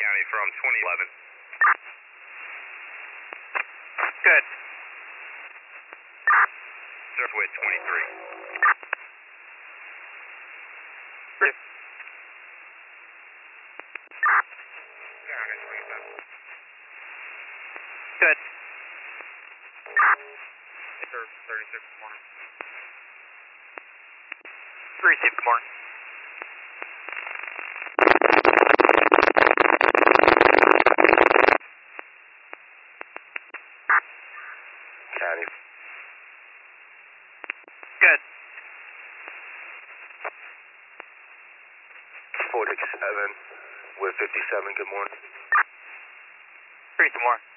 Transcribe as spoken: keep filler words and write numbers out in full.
County from twenty eleven. Good. Surfway twenty-three. Good. Good. thirty-six, good morning. three six, good morning. County. Good. forty-seven with fifty-seven, good morning. three, good morning.